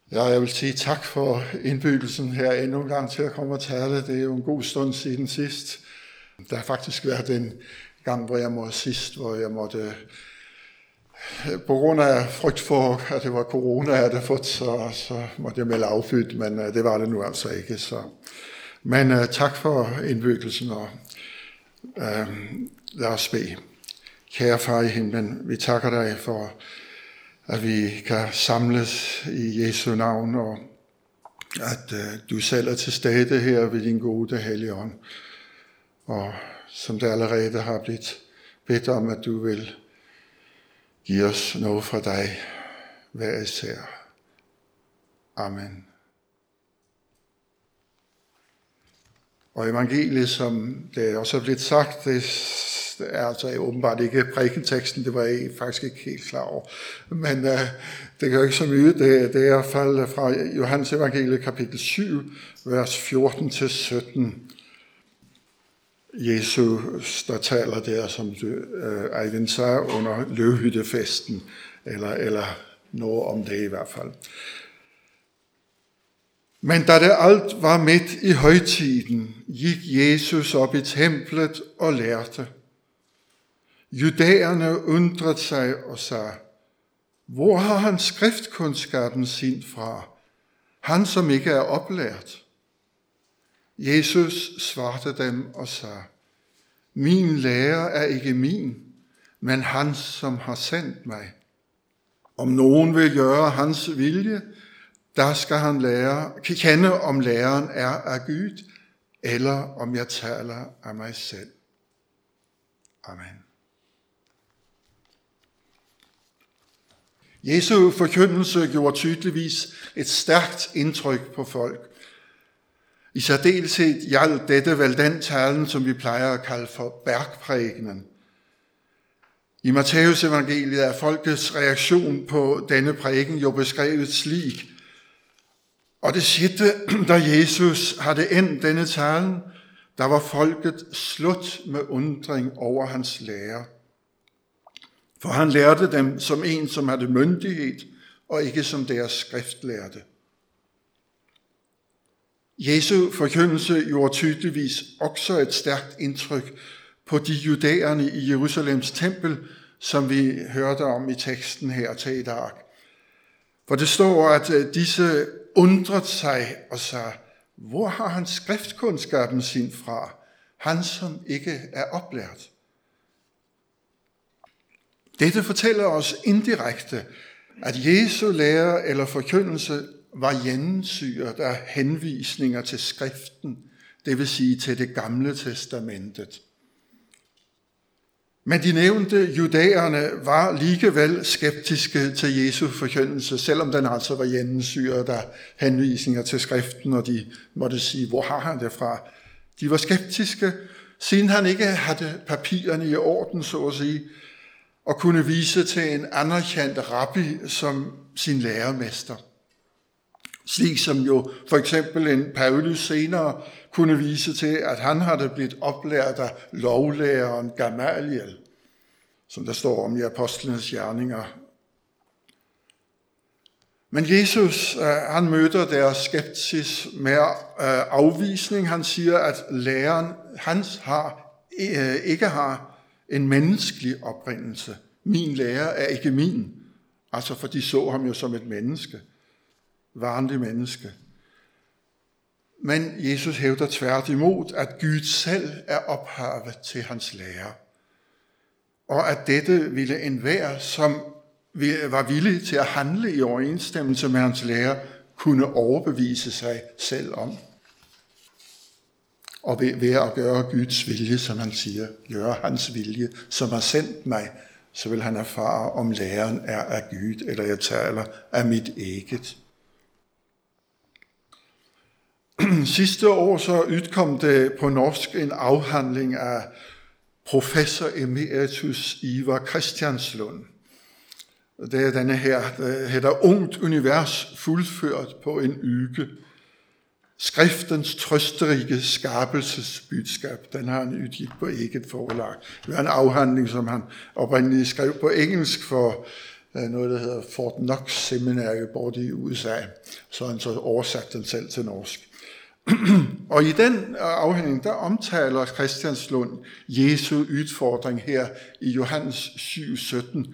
Ja, jeg vil sige tak for indbydelsen her endnu en gang til at komme og tale. Det er jo en god stund siden sidst. Der har faktisk været en gang, hvor jeg måtte på grund af frygt for, at det var corona, jeg havde fået, så måtte jeg melde affydt, men det var det nu altså ikke. Men tak for indbydelsen, og lad os bede. Kære far i himlen, vi takker dig for, at vi kan samles i Jesu navn, og at du selv er til stede her ved din gode Helligånd. Og som det allerede har blivet bedt om, at du vil give os noget fra dig hver især. Amen. Og evangeliet, som det også er blevet sagt, det er altså åbenbart ikke prædikenteksten, det var jeg faktisk ikke helt klar over. Men det gør ikke så mye. Det er i hvert fald fra Johannes evangeliet kapitel 7, vers 14-17. Jesus, der taler der, som Eivind sagde, under løvhyttefesten, eller noget om det i hvert fald. Men da det alt var midt i højtiden, gik Jesus op i templet og lærte. Judæerne undrede sig og sagde, hvor har han skriftkundskaben sin fra, han som ikke er oplært? Jesus svarte dem og sagde, min lærer er ikke min, men han, som har sendt mig. Om nogen vil gøre hans vilje, der skal han kende, om læreren er af Gud, eller om jeg taler af mig selv. Amen. Jesu forkyndelse gjorde tydeligvis et stærkt indtryk på folk. I særdeleshed gjaldt dette vel den talen, som vi plejer at kalde for bergprædikenen. I Matthæus evangeliet er folkets reaktion på denne prædiken jo beskrevet slik. Og det skete, da Jesus havde endt denne talen, der var folket slået med undring over hans lære. For han lærte dem som en, som havde myndighed, og ikke som deres skriftlærte. Jesu forkyndelse gjorde tydeligvis også et stærkt indtryk på de judæerne i Jerusalems tempel, som vi hørte om i teksten her til i dag. For det står, at disse undrede sig og sagde, hvor har han skriftkundskaben sin fra, han som ikke er oplært? Dette fortæller os indirekte, at Jesu lære eller forkyndelse var gennemsyret af henvisninger til skriften, det vil sige til det gamle testamentet. Men de nævnte judæerne var alligevel skeptiske til Jesu forkyndelse, selvom den altså var gennemsyret af henvisninger til skriften, og de måtte sige, hvor har han det fra? De var skeptiske, siden han ikke havde papirerne i orden, så at sige, og kunne vise til en anerkendt rabbi som sin lærermester. Slik som jo for eksempel en Paulus senere kunne vise til, at han havde blivet oplært af lovlæreren Gamaliel, som der står om i Apostlenes Gerninger. Men Jesus, han møder deres skepsis med afvisning. Han siger, at læreren hans ikke har en menneskelig oprindelse. Min lærer er ikke min. Altså for de så ham jo som et menneske. Vanlig menneske. Men Jesus hævder tværtimod, at Gud selv er ophavet til hans lære. Og at dette ville enhver, som var villig til at handle i overensstemmelse med hans lære, kunne overbevise sig selv om. Og ved at gøre Guds vilje, som han siger, gøre hans vilje, som har sendt mig, så vil han erfare, om læren er af Gud, eller jeg taler af mit eget. Sidste år så udkom det på norsk en afhandling af professor emeritus Ivar Kristianslund. Det er denne her, der hedder Ungt univers fuldført på en uge. Skriftens trøsterige skabelsesbudskab, den har han udgivet på eget forlag. Det var en afhandling, som han oprindeligt skrev på engelsk for noget, der hedder Fort Knox Seminary borte i USA. Så har han så oversat den selv til norsk. Og i den afhandling, der omtaler Christianslund Jesu udfordring her i Johannes 7:17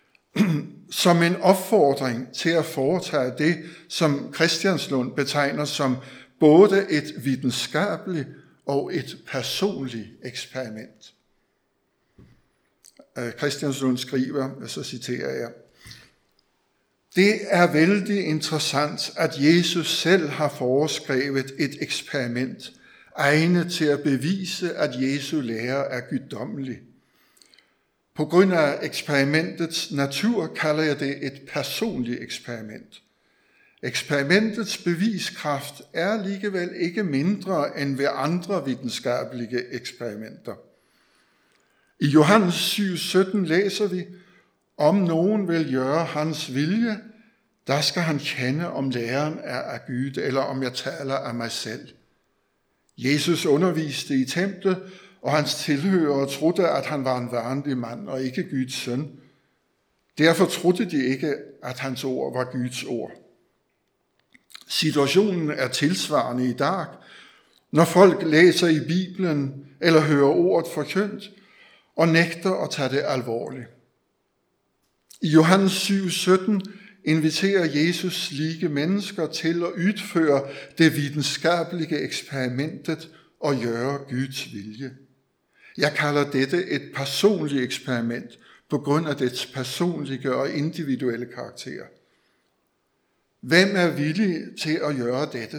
som en opfordring til at foretage det, som Christianslund betegner som både et videnskabeligt og et personligt eksperiment. Christianslund skriver, og så citerer jeg: "Det er vældig interessant, at Jesus selv har foreskrevet et eksperiment, egnet til at bevise, at Jesu lære er guddommelig. På grund af eksperimentets natur kalder jeg det et personligt eksperiment. Eksperimentets beviskraft er alligevel ikke mindre end ved andre videnskabelige eksperimenter. I Johannes 7:17 læser vi: Om nogen vil gøre hans vilje, der skal han kende, om læren er af Gud, eller om jeg taler af mig selv. Jesus underviste i templet, og hans tilhørere trodde, at han var en vanlig mand og ikke Guds søn. Derfor trodde de ikke, at hans ord var Guds ord. Situationen er tilsvarende i dag, når folk læser i Bibelen eller hører ordet forkyndt og nægter at tage det alvorligt. I Johannes 7:17 inviterer Jesus slike mennesker til at udføre det videnskabelige eksperimentet og gøre Guds vilje. Jeg kalder dette et personligt eksperiment på grund af dets personlige og individuelle karakter. Hvem er villig til at gøre dette?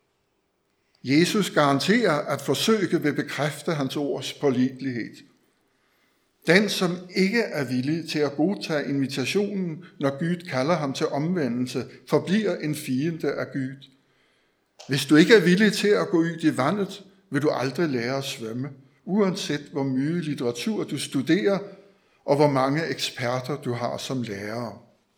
Jesus garanterer, at forsøget vil bekræfte hans ords pålidelighed. Den, som ikke er villig til at godtage invitationen, når Gud kalder ham til omvendelse, forbliver en fiende af Gud. Hvis du ikke er villig til at gå ud i vandet, vil du aldrig lære at svømme, uanset hvor mye litteratur du studerer, og hvor mange eksperter du har som lærere.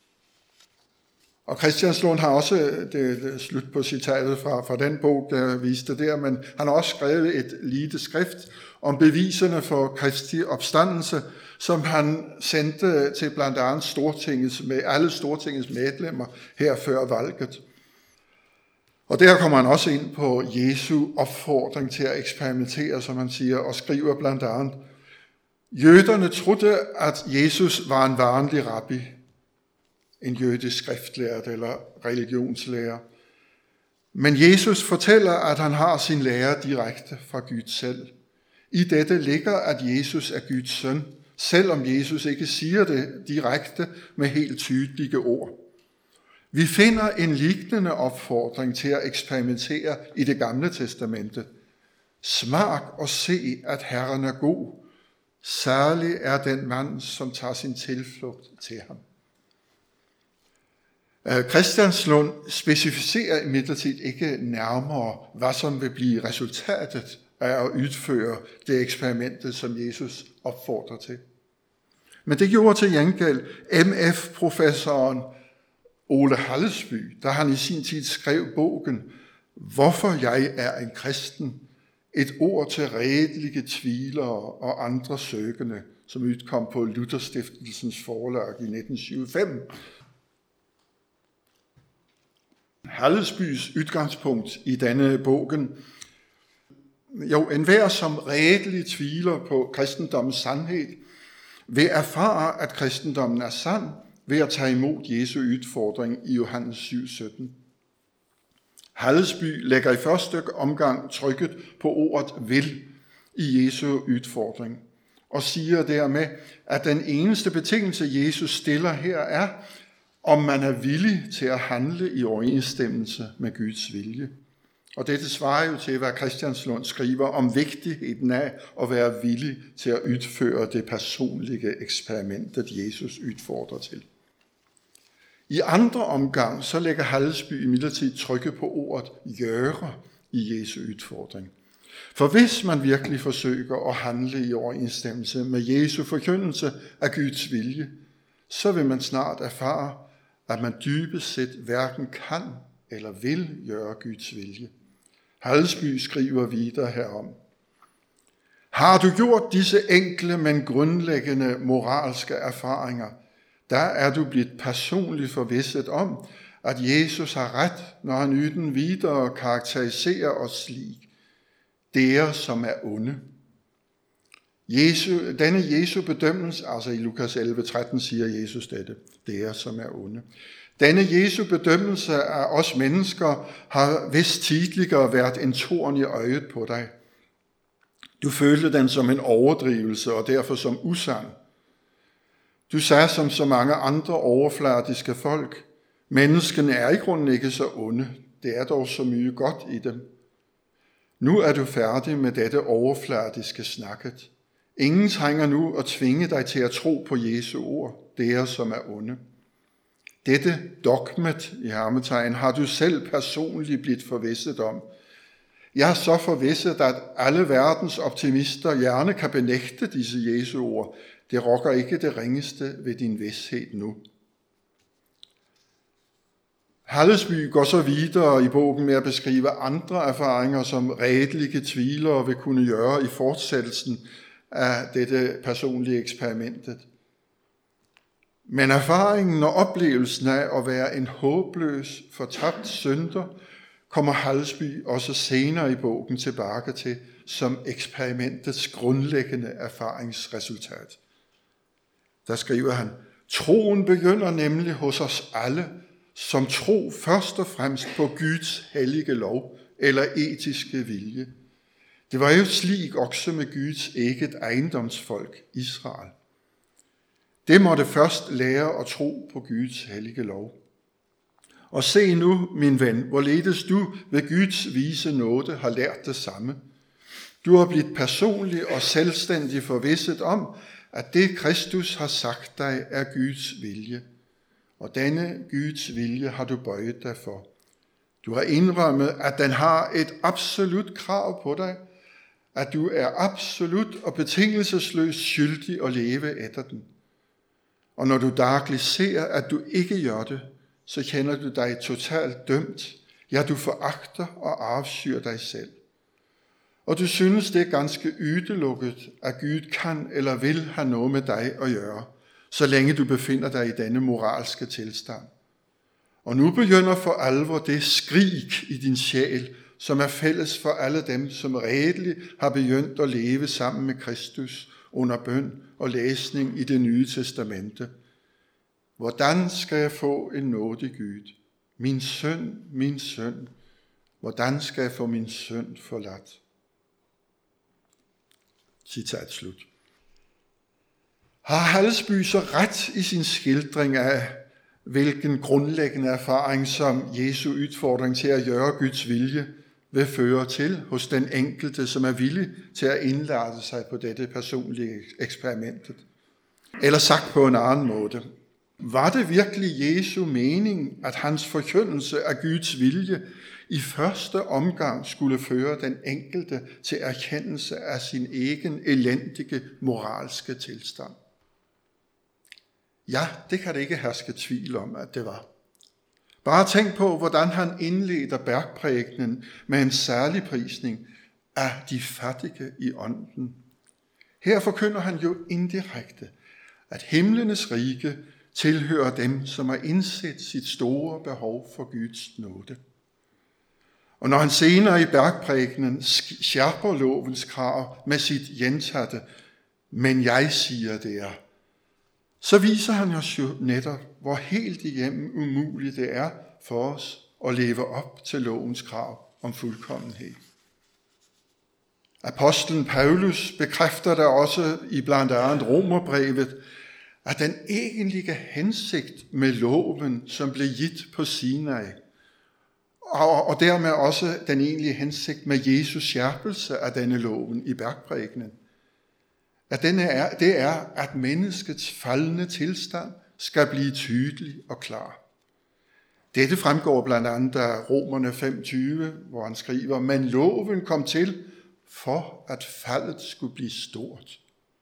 Og Christianslund har også, det er slut på citatet fra den bog, der viste der, men han har også skrevet et lille skrift om beviserne for Kristi opstandelse, som han sendte til blandt andet alle Stortingets medlemmer her før valget. Og der kommer han også ind på Jesu opfordring til at eksperimentere, som han siger, og skriver blandt andet: Jøderne troede, at Jesus var en vanlig rabbi, en jødisk skriftlærer eller religionslærer. Men Jesus fortæller, at han har sin lære direkte fra Gud selv. I dette ligger, at Jesus er Guds søn, selvom Jesus ikke siger det direkte med helt tydelige ord. Vi finder en lignende opfordring til at eksperimentere i det gamle testamente. Smag og se, at Herren er god. Særlig er den mand, som tager sin tilflugt til ham. Christianslund specificerer imidlertid ikke nærmere, hvad som vil blive resultatet af at udføre det eksperimentet, som Jesus opfordrer til. Men det gjorde til gengæld MF-professoren Ole Hallesby, da han i sin tid skrev bogen Hvorfor jeg er en kristen, et ord til redelige tvivlere og andre søgende, som udkom på Lutherstiftelsens forlag i 1975. Hallesbys udgangspunkt i denne bogen: enhver som redeligt tvivler på kristendommens sandhed, vil erfare, at kristendommen er sand, ved at tage imod Jesu udfordring i Johannes 7:17. Hallesby lægger i første omgang trykket på ordet vil i Jesu udfordring, og siger dermed, at den eneste betingelse, Jesus stiller her, er, om man er villig til at handle i overensstemmelse med Guds vilje. Og dette svarer jo til, hvad Christianslund skriver om vigtigheden af at være villig til at udføre det personlige eksperimentet, Jesus udfordrer til. I andre omgang så lægger Hallesby imidlertid trykket på ordet gøre i Jesu udfordring. For hvis man virkelig forsøger at handle i overensstemmelse med Jesu forkyndelse af Guds vilje, så vil man snart erfare, at man dybest set hverken kan eller vil gøre Guds vilje. Hallesby skriver videre herom: Har du gjort disse enkle, men grundlæggende moralske erfaringer, der er du blivet personligt forvisset om, at Jesus har ret, når han uden videre karakteriserer os slik. Dere, som er onde. Denne Jesu bedømmelse, altså i Lukas 11:13 siger Jesus dette, dere, som er onde. Denne Jesu bedømmelse af os mennesker har vist tidligere været en torn i øjet på dig. Du følte den som en overdrivelse og derfor som usand. Du sagde som så mange andre overfladiske folk, menneskene er i grunden ikke så onde, det er dog så mye godt i dem. Nu er du færdig med dette overfladiske snakket. Ingen trænger nu at tvinge dig til at tro på Jesu ord, dere som er onde. Dette dogmet i hermetegn har du selv personligt blivet forvisset om. Jeg er så forvisset, at alle verdens optimister gerne kan benægte disse Jesu ord. Det rokker ikke det ringeste ved din vished nu. Hallesby går så videre i bogen med at beskrive andre erfaringer, som redelige tvivlere vil kunne gøre i fortsættelsen af dette personlige eksperimentet. Men erfaringen og oplevelsen af at være en håbløs, fortabt synder, kommer Hallesby også senere i bogen tilbage til som eksperimentets grundlæggende erfaringsresultat. Der skriver han, troen begynder nemlig hos os alle, som tro først og fremmest på Guds hellige lov eller etiske vilje. Det var jo slik også med Guds eget ejendomsfolk, Israel. Det måtte først lære at tro på Guds hellige lov. Og se nu, min ven, hvorledes du ved Guds vise nåde har lært det samme. Du har blivet personlig og selvstændig forvisset om, at det Kristus har sagt dig er Guds vilje. Og denne Guds vilje har du bøjet dig for. Du har indrømmet, at den har et absolut krav på dig, at du er absolut og betingelsesløst skyldig at leve efter den. Og når du dagligt ser, at du ikke gør det, så kender du dig totalt dømt. Ja, du foragter og afskyr dig selv. Og du synes, det er ganske udelukket, at Gud kan eller vil have noget med dig at gøre, så længe du befinder dig i denne moralske tilstand. Og nu begynder for alvor det skrig i din sjæl, som er fælles for alle dem, som redeligt har begyndt at leve sammen med Kristus under bøn og læsning i det nye testamente. Hvordan skal jeg få en nådig Gud? Min søn, hvordan skal jeg få min synd forladt? Citat slut. Har Hallesby så ret i sin skildring af, hvilken grundlæggende erfaring, som Jesu udfordring til at gøre Guds vilje vil føre til hos den enkelte, som er villig til at indlade sig på dette personlige eksperimentet? Eller sagt på en anden måde. Var det virkelig Jesu mening, at hans forkyndelse af Guds vilje i første omgang skulle føre den enkelte til erkendelse af sin egen elendige moralske tilstand? Ja, det kan det ikke herske tvivl om, at det var. Bare tænk på, hvordan han indleder bergprædikenen med en særlig prisning af de fattige i ånden. Her forkynder han jo indirekte, at himlenes rige tilhører dem, som har indset sit store behov for Guds nåde. Og når han senere i bergprædikenen skærper lovens krav med sit gentatte, men jeg siger det er, så viser han os jo netop, hvor helt igennem umuligt det er for os at leve op til lovens krav om fuldkommenhed. Apostlen Paulus bekræfter der også i blandt andet Romerbrevet, at den egentlige hensigt med loven, som blev givet på Sinai, og dermed også den egentlige hensigt med Jesus skærpelse af denne loven i bergprædikenen, at det er, at menneskets faldne tilstand skal blive tydelig og klar. Dette fremgår blandt andet af Romerne 5:20, hvor han skriver, men loven kom til, for at faldet skulle blive stort.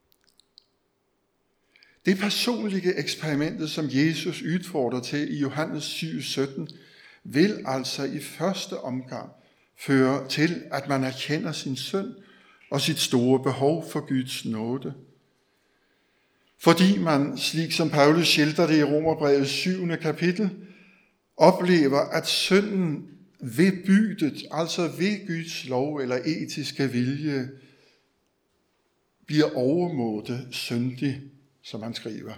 Det personlige eksperimentet, som Jesus udfordrer til i Johannes 7:17, vil altså i første omgang føre til, at man erkender sin synd og sit store behov for Guds nåde. Fordi man, slik som Paulus skildrer det i Romerbrevets 7. kapitel, oplever, at synden ved bydet, altså ved Guds lov eller etiske vilje, bliver overmåde syndig, som han skriver.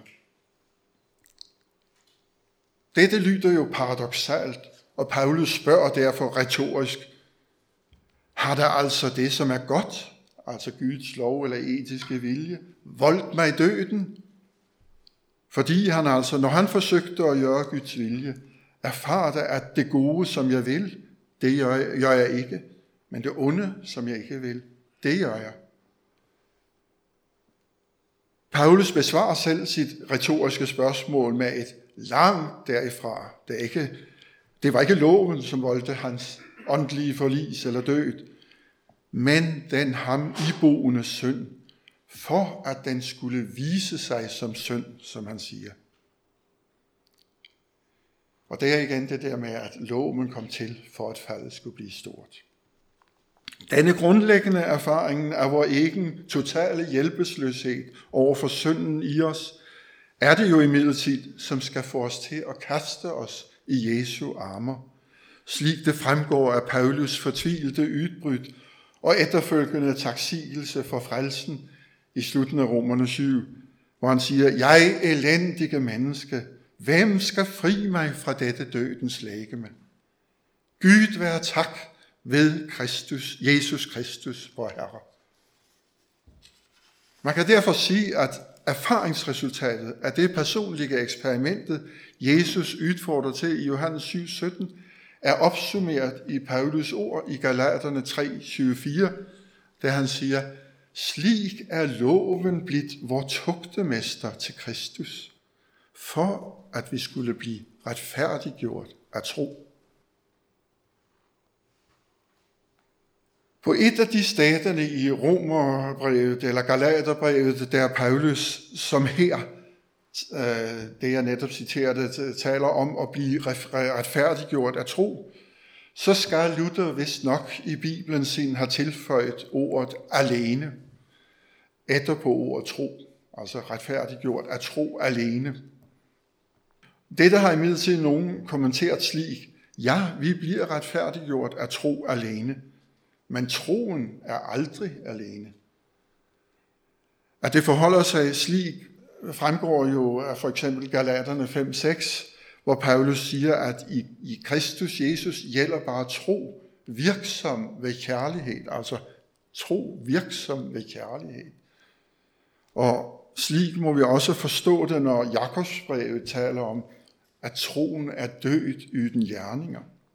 Dette lyder jo paradoksalt, og Paulus spørger derfor retorisk, har der altså det, som er godt, altså Guds lov eller etiske vilje, voldt mig døden? Fordi han altså, når han forsøgte at gøre Guds vilje, erfarede, at det gode, som jeg vil, det gør jeg ikke, men det onde, som jeg ikke vil, det gør jeg. Paulus besvarer selv sit retoriske spørgsmål med et langt derifra. Det var ikke loven, som voldte hans åndelige forlis eller død, men den ham iboende synd, for at den skulle vise sig som synd, som han siger. Og det er igen det der med, at loven kom til, for at faldet skulle blive stort. Denne grundlæggende erfaring af vores egen totale hjælpeløshed over for synden i os, er det jo imidlertid, som skal få os til at kaste os i Jesu armer, slik det fremgår af Paulus fortvilte udbrud og efterfølgende taksigelse for frelsen i slutningen af Romerne 7, hvor han siger, jeg elendige menneske, hvem skal fri mig fra dette dødens legeme? Gud være tak ved Jesus Kristus, vor Herre. Man kan derfor sige, at erfaringsresultatet af det personlige eksperimentet, Jesus udfordrer til i Johannes 7:17, er opsummeret i Paulus ord i Galaterne 3:24, da han siger, slik er loven blivet vor tugtemester til Kristus, for at vi skulle blive retfærdiggjort af tro. På et af de staterne i Romerbrevet eller Galaterbrevet, der er Paulus, som her, det jeg netop citerede, taler om at blive retfærdiggjort af tro, så skal Luther vist nok i Bibelen sin have tilføjet ordet alene, etterpå ordet tro, altså retfærdiggjort af tro alene. Dette har imidlertid nogen kommenteret slik, ja, vi bliver retfærdiggjort af tro alene, men troen er aldrig alene. At det forholder sig slik, fremgår jo af for eksempel Galaterne 5:6, hvor Paulus siger, at i Kristus Jesus gælder bare tro virksom ved kærlighed, altså tro virksom ved kærlighed. Og slik må vi også forstå det, når Jakobsbrevet taler om, at troen er død uden gerninger.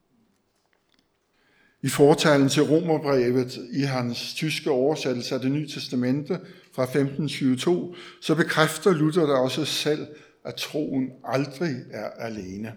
I fortalen til Romerbrevet i hans tyske oversættelse af det Nye Testamente fra 1522, så bekræfter Luther der også selv, at troen aldrig er alene.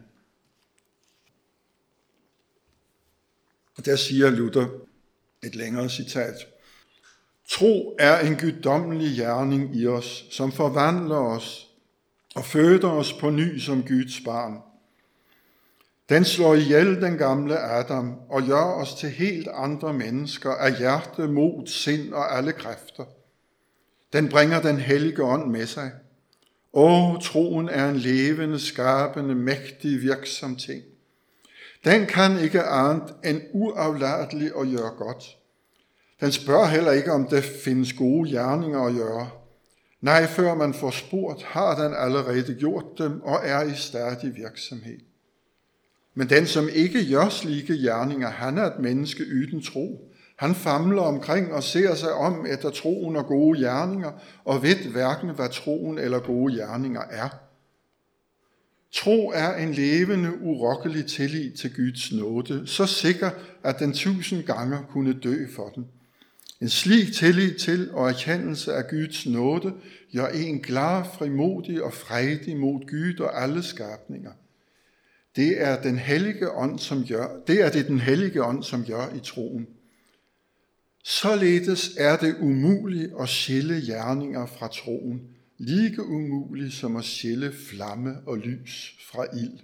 Og der siger Luther et længere citat. Tro er en guddommelig gerning i os, som forvandler os og føder os på ny som Guds barn. Den slår ihjel den gamle Adam og gør os til helt andre mennesker af hjerte, mod, sind og alle kræfter. Den bringer den hellige ånd med sig. Troen er en levende, skabende, mægtig, virksom ting. Den kan ikke andet end uafladelig at gøre godt. Den spørger heller ikke, om der findes gode gerninger at gøre. Nej, før man får spurgt, har den allerede gjort dem og er i stadig virksomhed. Men den, som ikke gør slike gerninger, han er et menneske uden tro. Han famler omkring og ser sig om efter troen og gode gerninger, og ved hverken, hvad troen eller gode gerninger er. Tro er en levende, urokkelig tillid til Guds nåde, så sikker, at den 1000 gange kunne dø for den. En slik tillid til og erkendelse af Guds nåde gør en glad, frimodig og fredig mod Gud og alle skabninger. Det er det den hellige ånd, som gør i troen. Således er det umuligt at skille gerninger fra troen, lige umuligt som at skille flamme og lys fra ild.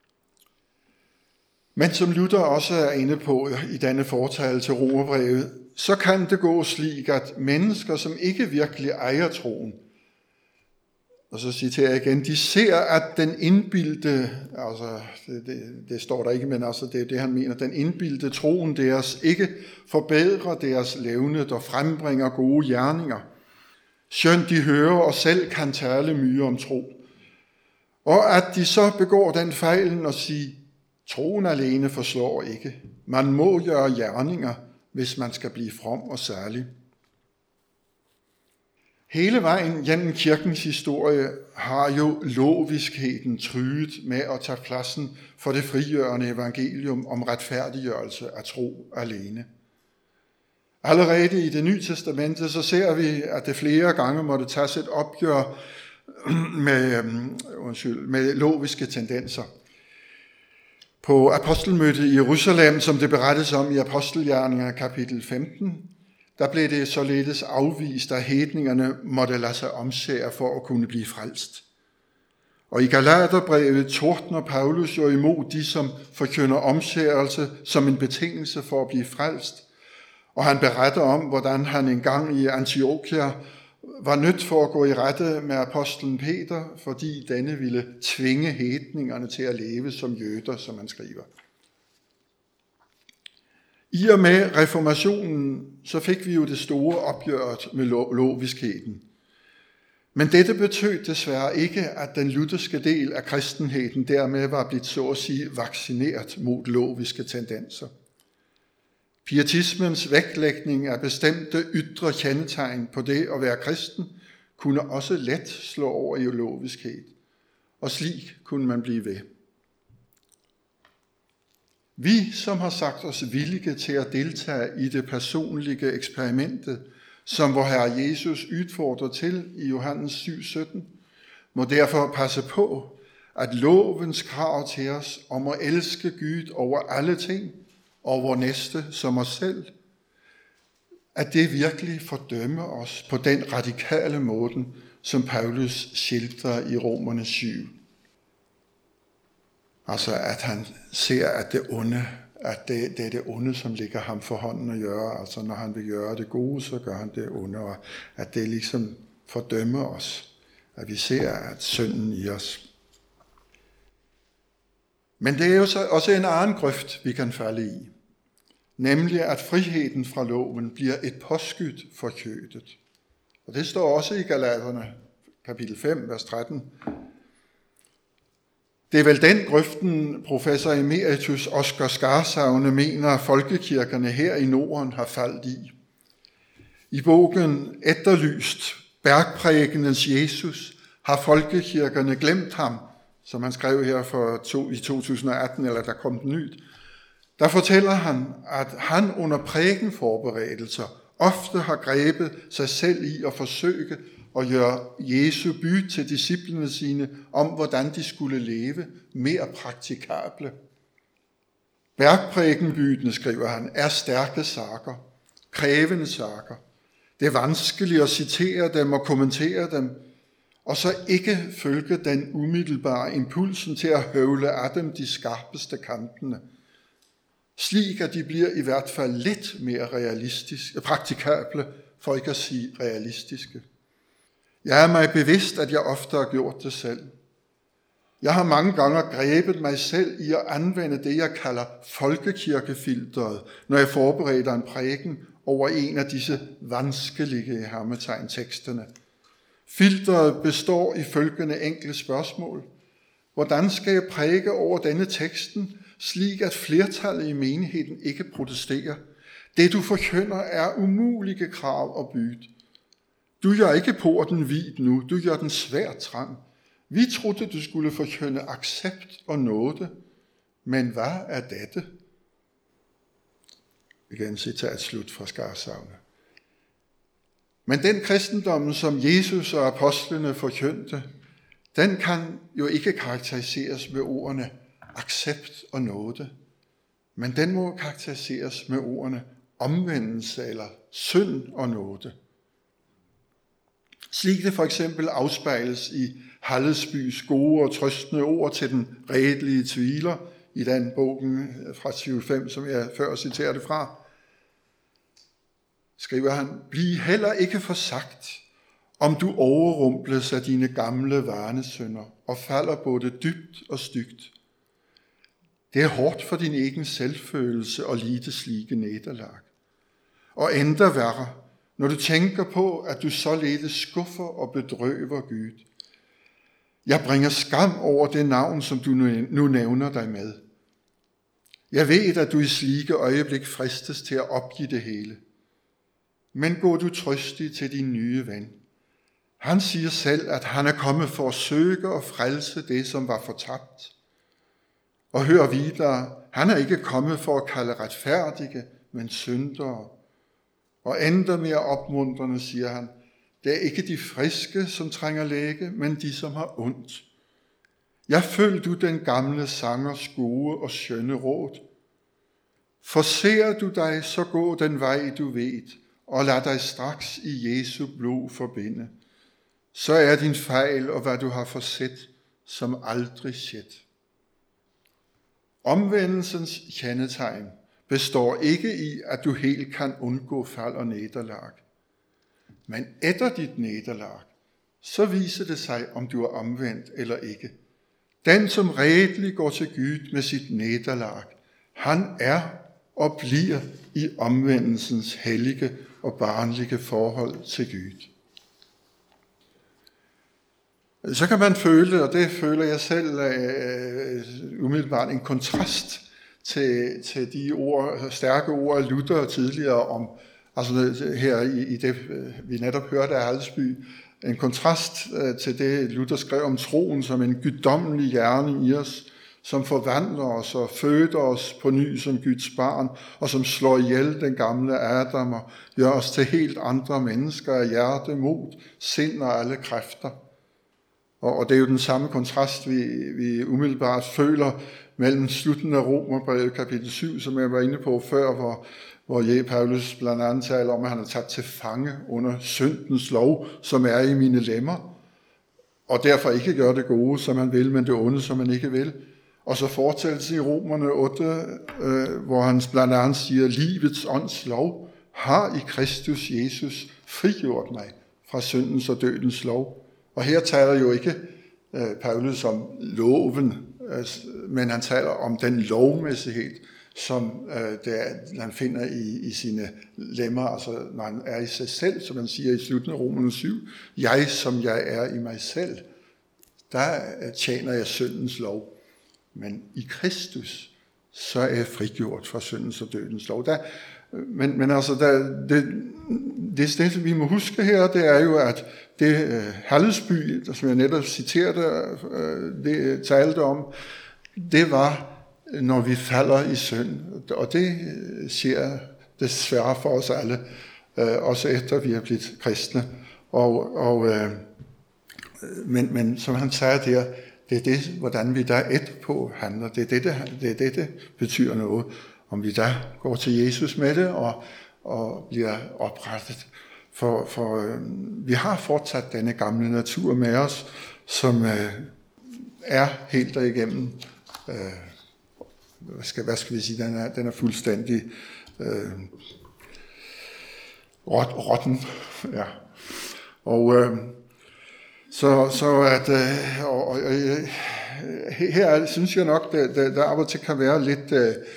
Men som Luther også er inde på i denne fortale til Romerbrevet, så kan det gå slik, at mennesker, som ikke virkelig ejer troen, og så citerer jeg igen, de ser, at den indbildte, altså det står der ikke, men altså det er det, han mener, den indbildte troen deres ikke forbedrer deres levned og frembringer gode gerninger. Skønt de hører og selv kan tale mye om tro. Og at de så begår den fejlen og siger, troen alene forslår ikke. Man må gøre gerninger, hvis man skal blive from og særlig. Hele vejen gennem kirkens historie har jo loviskheden tryet med at tage pladsen for det frigørende evangelium om retfærdiggørelse af tro alene. Allerede i Det Nye Testamente så ser vi, at det flere gange måtte tages et opgør med loviske tendenser. På apostelmødet i Jerusalem, som det berettes om i Apostelgjerninger kapitel 15, der blev det således afvist, at hedningerne måtte lade sig omskære for at kunne blive frelst. Og i Galaterbrevet tordner Paulus jo imod de, som forkynder omskærelse som en betingelse for at blive frelst. Og han beretter om, hvordan han engang i Antiochia var nødt for at gå i rette med apostlen Peter, fordi denne ville tvinge hedningerne til at leve som jøder, som han skriver. I og med reformationen, så fik vi jo det store opgør med loviskheden. Men dette betød desværre ikke, at den lutherske del af kristenheden dermed var blevet så at sige vaccineret mod loviske tendenser. Pietismens vægtlægning af bestemte ydre kendetegn på det at være kristen, kunne også let slå over i loviskhed, og slik kunne man blive ved. Vi, som har sagt os villige til at deltage i det personlige eksperimentet, som vor Herre Jesus udfordrer til i Johannes 7:17, må derfor passe på, at lovens krav til os om at elske Gud over alle ting, og vor næste som os selv, at det virkelig fordømmer os på den radikale måde, som Paulus skildrer i Romerne 7. Altså at han ser, at det er det onde, som ligger ham for hånden at gøre. Altså når han vil gøre det gode, så gør han det onde, og at det ligesom fordømmer os. At vi ser, at synden i os. Men det er jo så også en anden grøft, vi kan falde i. Nemlig at friheden fra loven bliver et påskud for kødet. Og det står også i Galaterne, kapitel 5, vers 13. Det er vel den grøften, professor emeritus Oscar Skarsaune mener, at folkekirkerne her i Norden har faldt i. I bogen Efterlyst, Bergprækenens Jesus, har folkekirkerne glemt ham, som han skrev her i 2018, eller der kom den nyt. Der fortæller han, at han under prækenforberedelser ofte har grebet sig selv i at forsøge at gøre Jesu bud til disciplene sine om, hvordan de skulle leve mere praktikable. Bergprækenbudene, skriver han, er stærke saker, krævende saker. Det er vanskeligt at citere dem og kommentere dem, og så ikke følge den umiddelbare impulsen til at høvle af dem de skarpeste kantene. Slik at de bliver i hvert fald lidt mere realistiske, praktikable, for ikke at sige realistiske. Jeg er mig bevidst, at jeg ofte har gjort det selv. Jeg har mange gange grebet mig selv i at anvende det, jeg kalder folkekirkefilteret, når jeg forbereder en prædiken over en af disse vanskelige hermetegn teksterne. Filteret består i følgende enkle spørgsmål. Hvordan skal jeg prædike over denne teksten, slik at flertallet i menigheden ikke protesterer? Det du forkynder er umulige krav og bud. Du gør ikke porten vid nu, du gør den svært trang. Vi troede, du skulle forkynde accept og nåde, men hvad er dette? Igen citat slut fra Skarsaune. Men den kristendom, som Jesus og apostlene forkyndte, den kan jo ikke karakteriseres med ordene accept og nåde, men den må karakteriseres med ordene omvendelse eller synd og nåde. Slik det for eksempel afspejles i Hallesbys gode og trøstende ord til den redelige tvivler i den bogen fra 25, som jeg før citerede fra. skriver han, bliv heller ikke forsagt, om du overrumbles af dine gamle vanesynder og falder både dybt og stygt. Det er hårdt for din egen selvfølelse at lide slike nederlag. Og endda værre, når du tænker på, at du således skuffer og bedrøver Gud. Jeg bringer skam over det navn, som du nu nævner dig med. Jeg ved, at du i slike øjeblik fristes til at opgive det hele. Men gå du trøstig til din nye ven. Han siger selv, at han er kommet for at søge og frelse det, som var fortabt. Og hør videre, han er ikke kommet for at kalde retfærdige, men syndere. Og endda mere opmuntrende siger han, det er ikke de friske, som trænger læge, men de, som har ondt. Jeg følger du den gamle sangers gode og skønne råd. Forser du dig, så gå den vej, du ved, og lad dig straks i Jesu blod forbinde. Så er din fejl og hvad du har forsæt, som aldrig skett. Omvendelsens kendetegn består ikke i, at du helt kan undgå fald og nederlag. Men efter dit nederlag, så viser det sig, om du er omvendt eller ikke. Den, som redeligt går til Gud med sit nederlag, han er og bliver i omvendelsens hellige og barnlige forhold til Gud. Så kan man føle, og det føler jeg selv umiddelbart, en kontrast til de ord, stærke ord af Luther tidligere om, altså her i det, vi netop hørte af Hallesby, en kontrast til det, Luther skrev om troen som en guddommelig gerning i os, som forvandler os og føder os på ny som Guds barn, og som slår ihjel den gamle Adam og gør os til helt andre mennesker af hjerte, mod, sind og alle kræfter. Og det er jo den samme kontrast, vi umiddelbart føler mellem slutten af Romerbrevet kapitel 7, som jeg var inde på før, hvor Paulus blandt andet taler om, at han er taget til fange under syndens lov, som er i mine lemmer, og derfor ikke gør det gode, som han vil, men det onde, som han ikke vil. Og så fortælles i Romerne 8, hvor han blandt andet siger, livets ånds lov har i Kristus Jesus frigjort mig fra syndens og dødens lov. Og her taler jo ikke Paulus om loven, men han taler om den lovmæssighed, som han finder i sine lemmer, altså når han er i sig selv, som han siger i slutningen af Romerne 7, jeg som jeg er i mig selv, der tjener jeg syndens lov. Men i Kristus, så er jeg frigjort fra syndens og dødens lov. Men altså, det vi må huske her, det er jo, at det Hallesby, som jeg netop citerede, det talte om, det var, når vi falder i synd. Og det sker desværre for os alle, også efter vi er blevet kristne. Men som han sagde der, det er det, hvordan vi der etterpå handler. Det er det betyder noget. Om vi der går til Jesus med det og bliver oprettet. For vi har fortsat denne gamle natur med os, som er helt derigennem. Hvad skal vi sige? Den er fuldstændig rotten. Ja. Og her synes jeg nok, der af og til kan være lidt,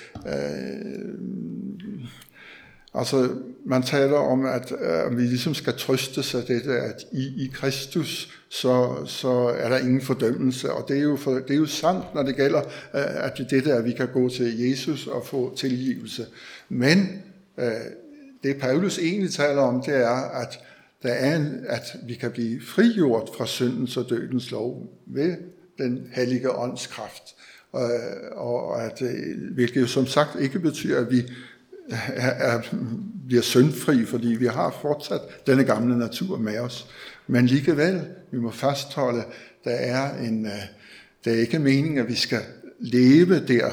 altså man taler om, at vi ligesom skal trøste sig dette, at i Kristus, så er der ingen fordømmelse, og det er jo sandt, når det gælder, at dette, at vi kan gå til Jesus og få tilgivelse. Men det Paulus egentlig taler om, det er, at vi kan blive frigjort fra syndens og dødens lov ved den hellige ånds kraft. Og hvilket jo som sagt ikke betyder, at vi bliver syndfri, fordi vi har fortsat denne gamle natur med os. Men likevel, vi må fastholde, der er ikke meningen, at vi skal leve der,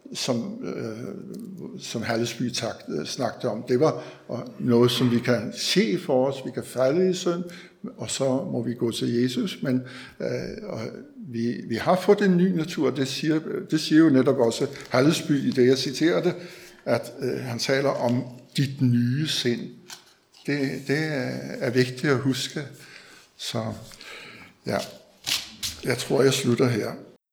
som Hallesby snakkede om. Det var noget, som vi kan se for os. Vi kan falde i synd, og så må vi gå til Jesus. Men vi har fået en ny natur. Det siger jo netop også Hallesby i det, jeg citerede, at han taler om dit nye sind. Det er vigtigt at huske. Så ja, jeg tror, jeg slutter her.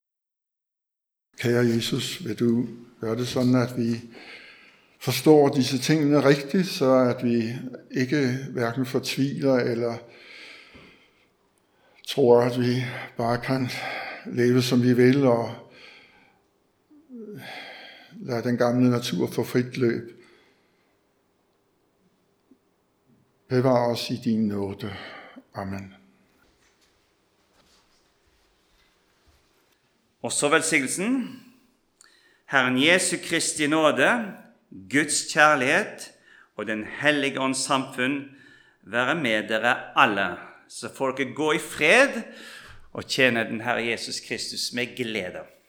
Kære Jesus, vil du gøre det sådan, at vi forstår disse tingene rigtigt, så at vi ikke hverken fortvivler eller tror, at vi bare kan leve, som vi vil, og lade den gamle natur få frit løb. Bevar os i din nåde. Amen. Og så velsignelsen. Herren Jesu Kristi nåde, Guds kjærlighet og den hellige ånds samfunn være med dere alle, så folket går i fred og tjener den Herre Jesus Kristus med glede.